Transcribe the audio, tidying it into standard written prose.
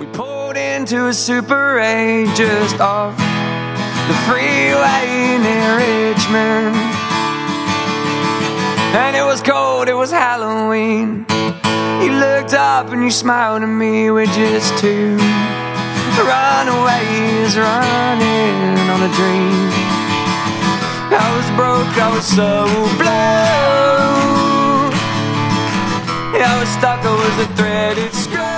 We pulled into a Super 8 just off the freeway near Richmond. And it was cold, it was Halloween. You looked up and you smiled at me. We're just two runaways running on a dream. I was broke, I was so blue. I was stuck, I was a threaded screw.